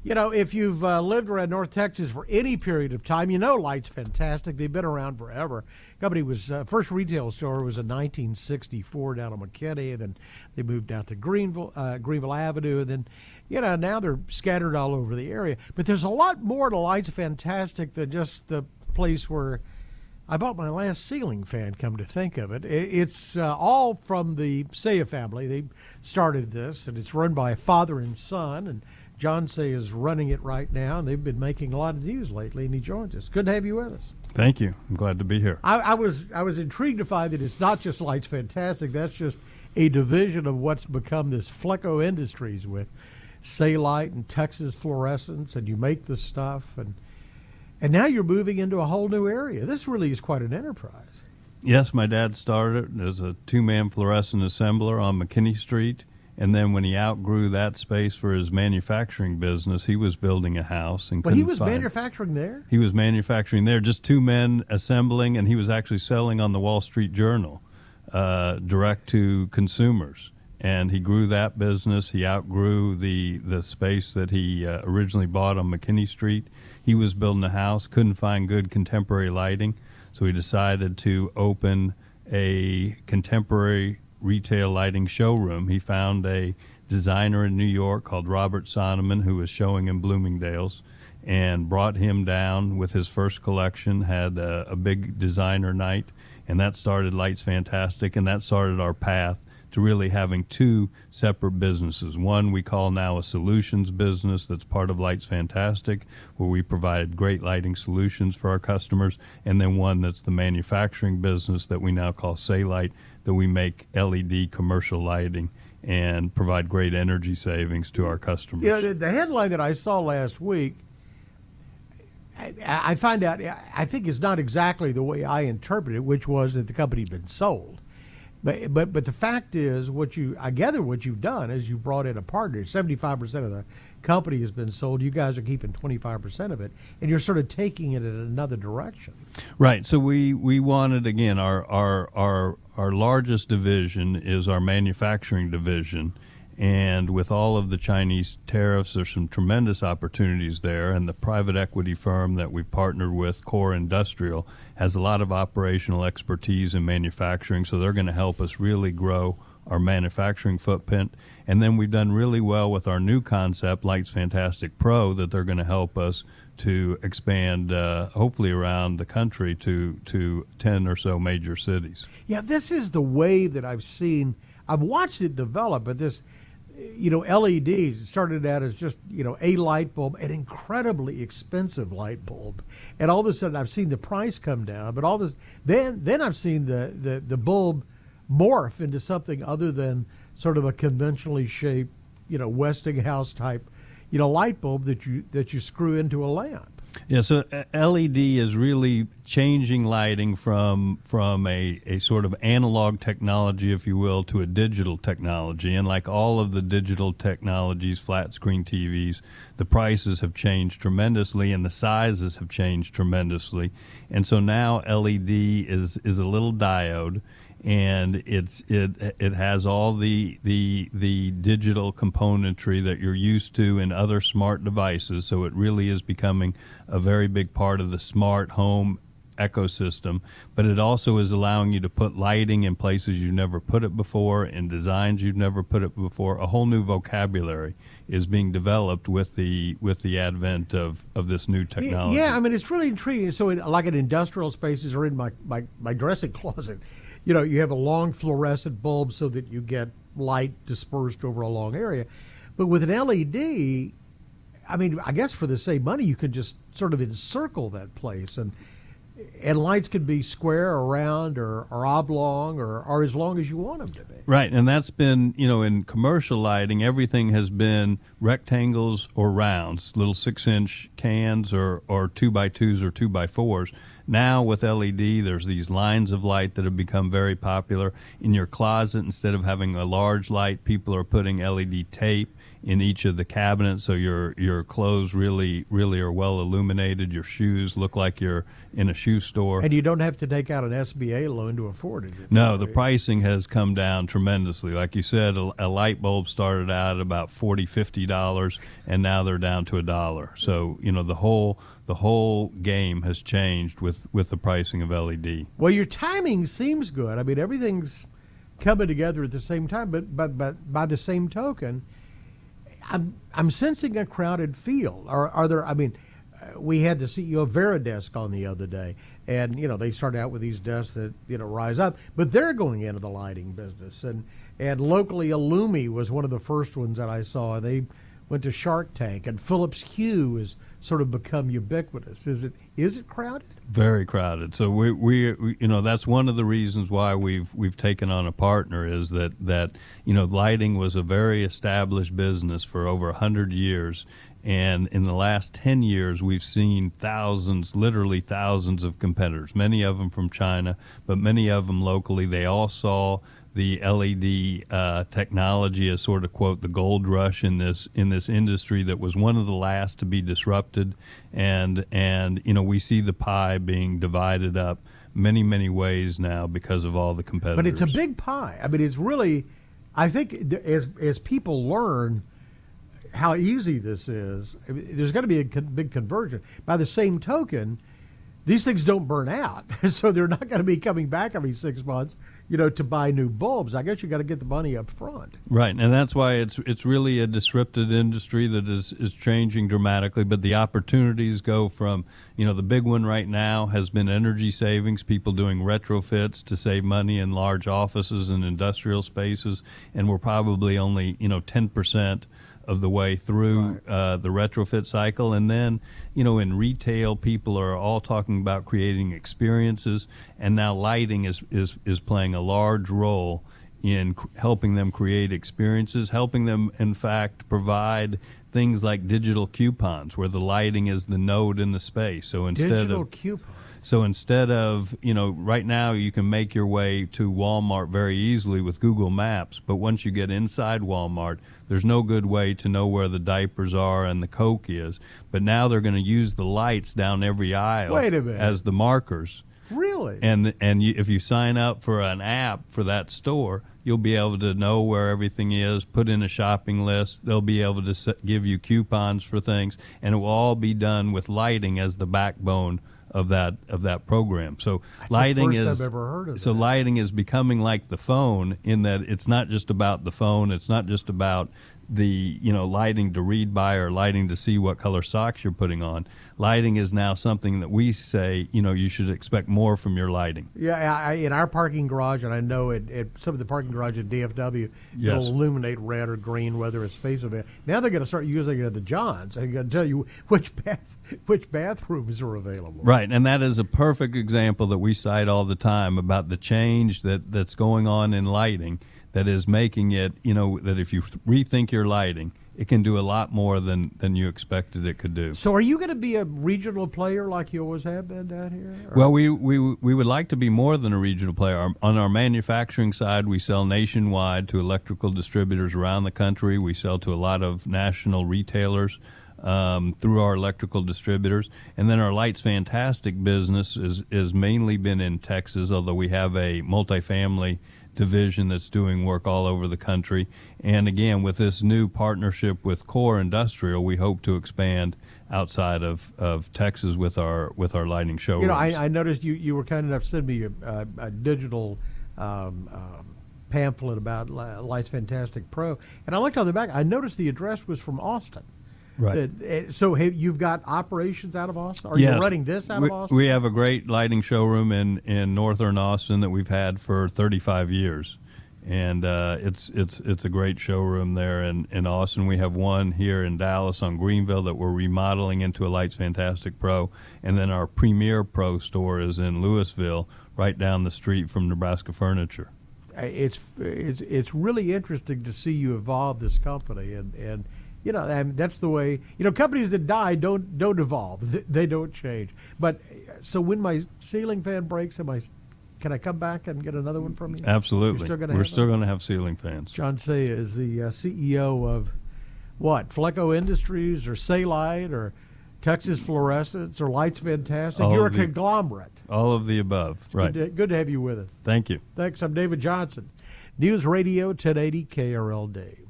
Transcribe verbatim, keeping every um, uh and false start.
You know, if you've uh, lived around North Texas for any period of time, you know Light's fantastic. They've been around forever. Company was uh, first retail store was in nineteen sixty-four down on McKinney, and then they moved out to Greenville, uh, Greenville Avenue, and then you know now they're scattered all over the area. But there's a lot more to Light's fantastic than just the place where I bought my last ceiling fan, come to think of it. It's uh, all from the Saya family. They started this, and it's run by a father and son, and John Say is running it right now, and they've been making a lot of news lately, and he joins us. Good to have you with us. Thank you. I'm glad to be here. I, I was I was intrigued to find that it's not just Light's Fantastic. That's just a division of what's become this Flecko Industries with Say Light and Texas Fluorescence, and you make the stuff, and and now you're moving into a whole new area. This really is quite an enterprise. Yes, my dad started as a two-man fluorescent assembler on McKinney Street. And then when he outgrew that space for his manufacturing business, he was building a house. And But he was find, manufacturing there? He was manufacturing there, just two men assembling, and he was actually selling on the Wall Street Journal, uh, direct to consumers. And he grew that business. He outgrew the, the space that he uh, originally bought on McKinney Street. He was building a house, couldn't find good contemporary lighting, so he decided to open a contemporary retail lighting showroom. He found a designer in New York called Robert Sonneman who was showing in Bloomingdale's and brought him down with his first collection, had a, a big designer night, and that started Light's Fantastic, and that started our path to really having two separate businesses. One we call now a solutions business that's part of Light's Fantastic, where we provide great lighting solutions for our customers, and then one that's the manufacturing business that we now call Say Light, that we make L E D commercial lighting and provide great energy savings to our customers. You know, the, the headline that I saw last week, I, I find out, I think is not exactly the way I interpret it, which was that the company had been sold. But but but the fact is, what you I gather what you've done is you brought in a partner. seventy-five percent of the company has been sold. You guys are keeping twenty-five percent of it, and you're sort of taking it in another direction. Right. So we, we wanted, again, our, our our our largest division is our manufacturing division. And with all of the Chinese tariffs, there's some tremendous opportunities there. And the private equity firm that we partnered with, Core Industrial, has a lot of operational expertise in manufacturing. So they're going to help us really grow our manufacturing footprint. And then we've done really well with our new concept, Light's Fantastic Pro, that they're going to help us to expand, uh, hopefully around the country to, to ten or so major cities. Yeah, this is the wave that I've seen. I've watched it develop, but this, you know, L E Ds, it started out as just, you know, a light bulb, an incredibly expensive light bulb. And all of a sudden I've seen the price come down, but all this, then then I've seen the, the, the bulb morph into something other than sort of a conventionally shaped, you know, Westinghouse type, you know, light bulb that you that you screw into a lamp. Yeah, so L E D is really changing lighting from from a, a sort of analog technology, if you will, to a digital technology. And like all of the digital technologies, flat screen T Vs, the prices have changed tremendously and the sizes have changed tremendously. And so now L E D is is a little diode, and it's it it has all the the the digital componentry that you're used to in other smart devices. So it really is becoming a very big part of the smart home ecosystem. But it also is allowing you to put lighting in places you've never put it before, in designs you've never put it before. A whole new vocabulary is being developed with the with the advent of of this new technology. Yeah, I mean, it's really intriguing. So in, like in industrial spaces or in my my, my dressing closet, you know, you have a long fluorescent bulb so that you get light dispersed over a long area. But with an L E D, I mean, I guess for the same money, you could just sort of encircle that place. And and lights could be square or round or, or oblong or, or as long as you want them to be. Right, and that's been, you know, in commercial lighting, everything has been rectangles or rounds, little six-inch cans or, or two-by-twos or two-by-fours. Now with L E D, there's these lines of light that have become very popular. In your closet, instead of having a large light, people are putting L E D tape in each of the cabinets, so your your clothes really really are well illuminated. Your shoes look like you're in a shoe store. And you don't have to take out an S B A loan to afford it. No, the pricing has come down tremendously. Like you said, a, a light bulb started out at about forty dollars, fifty dollars, and now they're down to a dollar. So, you know, the whole the whole game has changed with, with the pricing of L E D. Well, your timing seems good. I mean, everything's coming together at the same time, but but but by the same token, I'm I'm sensing a crowded field. Are are there? I mean, uh, we had the C E O of Veridesk on the other day, and you know they started out with these desks that you know rise up, but they're going into the lighting business, and and locally, Illumi was one of the first ones that I saw. They went to Shark Tank, and Philips Hue has sort of become ubiquitous. Is it is it crowded? Very crowded. So we, we, we you know that's one of the reasons why we've we've taken on a partner, is that that you know lighting was a very established business for over a hundred years, and in the last ten years we've seen thousands, literally thousands of competitors, many of them from China, but many of them locally. They all saw the L E D uh, technology as sort of, quote, the gold rush in this in this industry that was one of the last to be disrupted, and and you know we see the pie being divided up many many ways now because of all the competitors. But it's a big pie. I mean, it's really, I think as as people learn how easy this is, there's going to be a con- big conversion. By the same token, these things don't burn out, so they're not going to be coming back every six months, you know, to buy new bulbs. I guess you got to get the money up front. Right, and that's why it's it's really a disrupted industry that is, is changing dramatically. But the opportunities go from, you know, the big one right now has been energy savings, people doing retrofits to save money in large offices and industrial spaces, and we're probably only, you know, ten percent of the way through right. uh, the retrofit cycle. And then, you know, in retail, people are all talking about creating experiences, and now lighting is, is, is playing a large role in cr- helping them create experiences, helping them, in fact, provide things like digital coupons, where the lighting is the node in the space. So instead Digital of coupons. So instead of, you know, right now you can make your way to Walmart very easily with Google Maps, but once you get inside Walmart, there's no good way to know where the diapers are and the Coke is. But now they're going to use the lights down every aisle Wait a minute. as the markers. Really? And and you, if you sign up for an app for that store, you'll be able to know where everything is, put in a shopping list. They'll be able to set, give you coupons for things, and it will all be done with lighting as the backbone of that of that program. So That's lighting the first is I've ever heard of so that. lighting is becoming like the phone, in that it's not just about the phone, it's not just about the, you know, lighting to read by or lighting to see what color socks you're putting on. Lighting is now something that we say, you know, you should expect more from your lighting. Yeah, I, in our parking garage, and I know at, at some of the parking garages at D F W, Yes. it'll illuminate red or green, whether it's space event. Now they're going to start using it at the Johns. I'm going to tell you which bath, which bathrooms are available. Right, and that is a perfect example that we cite all the time about the change that, that's going on in lighting, that is making it, you know, that if you rethink your lighting, it can do a lot more than, than you expected it could do. So are you going to be a regional player like you always have been down here? Or? Well, we, we we would like to be more than a regional player. Our, on our manufacturing side, we sell nationwide to electrical distributors around the country. We sell to a lot of national retailers um, through our electrical distributors. And then our Lights Fantastic business is, is mainly been in Texas, although we have a multifamily division that's doing work all over the country. And again, with this new partnership with Core Industrial, we hope to expand outside of, of Texas with our with our lighting showrooms. You know, I, I noticed you, you were kind enough to send me a, a, a digital um, um, pamphlet about Lights Fantastic Pro, and I looked on the back. I noticed the address was from Austin. Right. That, so have, you've got operations out of Austin? Are Yes. you running this out we, of Austin? We have a great lighting showroom in, in northern Austin that we've had for thirty-five years. And uh, it's it's it's a great showroom there in, in Austin. We have one here in Dallas on Greenville that we're remodeling into a Lights Fantastic Pro. And then our Premier Pro store is in Louisville, right down the street from Nebraska Furniture. It's, it's, it's really interesting to see you evolve this company. And, and you know, I mean, that's the way, you know, companies that die don't don't evolve. They, they don't change. But so when my ceiling fan breaks, am I, can I come back and get another one from you? Absolutely. You're still gonna We're have still them? going to have ceiling fans. John Saya is the uh, C E O of what, Fleco Industries or Salite or Texas Fluorescence or Lights Fantastic? All You're a of the- conglomerate. All of the above. Right. Good to, good to have you with us. Thank you. Thanks. I'm David Johnson. News Radio ten eighty K R L Dave.